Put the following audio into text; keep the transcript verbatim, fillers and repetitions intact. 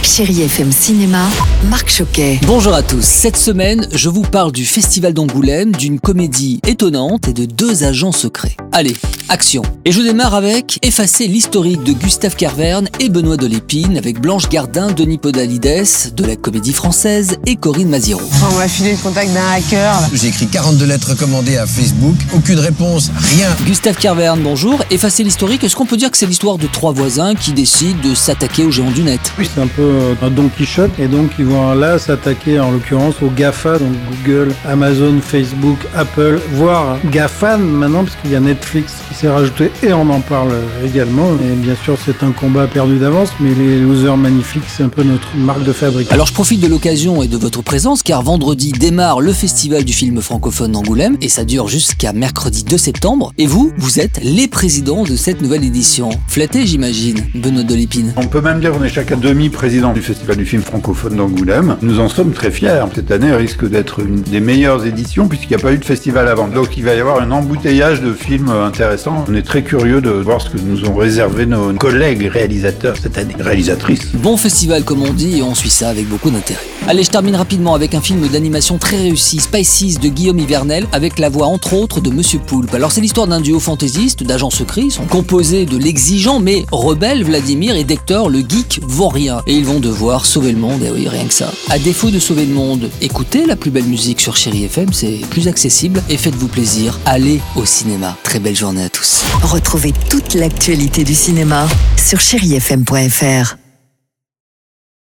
Chérie F M Cinéma, Marc Choquet. Bonjour à tous. Cette semaine, je vous parle du Festival d'Angoulême, d'une comédie étonnante et de deux agents secrets. Allez, action. Et je démarre avec Effacer l'historique de Gustave Kervern et Benoît de Lépine, avec Blanche Gardin, Denis Podalides de la Comédie Française et Corinne Maziero. On m'a filé le contact d'un hacker. Là. J'ai écrit quarante-deux lettres recommandées à Facebook, aucune réponse, rien. Gustave Kervern, bonjour. Effacer l'historique, est-ce qu'on peut dire que c'est l'histoire de trois voisins qui décident de s'attaquer aux géants du net? Oui, c'est un peu un Don Quichotte, et donc ils vont là s'attaquer en l'occurrence aux GAFA, donc Google, Amazon, Facebook, Apple, voire GAFAN maintenant, parce qu'il y a Netflix qui s'est rajouté et on en parle également. Et bien sûr, c'est un combat perdu d'avance, mais les losers magnifiques, c'est un peu notre marque de fabrique. Alors je profite de l'occasion et de votre présence, car vendredi démarre le festival du film francophone d'Angoulême, et ça dure jusqu'à mercredi deux septembre. Et vous, vous êtes les présidents de cette nouvelle édition. Flatté, j'imagine, Benoît de Lépine. On peut même dire qu'on est chacun demi-président du Festival du film francophone d'Angoulême. Nous en sommes très fiers. Cette année risque d'être une des meilleures éditions puisqu'il n'y a pas eu de festival avant. Donc il va y avoir un embouteillage de films intéressants. On est très curieux de voir ce que nous ont réservé nos collègues réalisateurs cette année, réalisatrices. Bon festival comme on dit, et on suit ça avec beaucoup d'intérêt. Allez, je termine rapidement avec un film d'animation très réussi, Spices de Guillaume Ivernel, avec la voix entre autres de Monsieur Poulpe. Alors c'est l'histoire d'un duo fantaisiste d'agents secrets. Ils sont composés de l'exigeant mais rebelle Vladimir et d'Hector le geek vaurien. Et ils vont devoir sauver le monde, et oui, rien que ça. À défaut de sauver le monde, écoutez la plus belle musique sur Chérie F M, c'est plus accessible, et faites-vous plaisir, allez au cinéma. Très belle journée à tous. Retrouvez toute l'actualité du cinéma sur chérie f m point f r.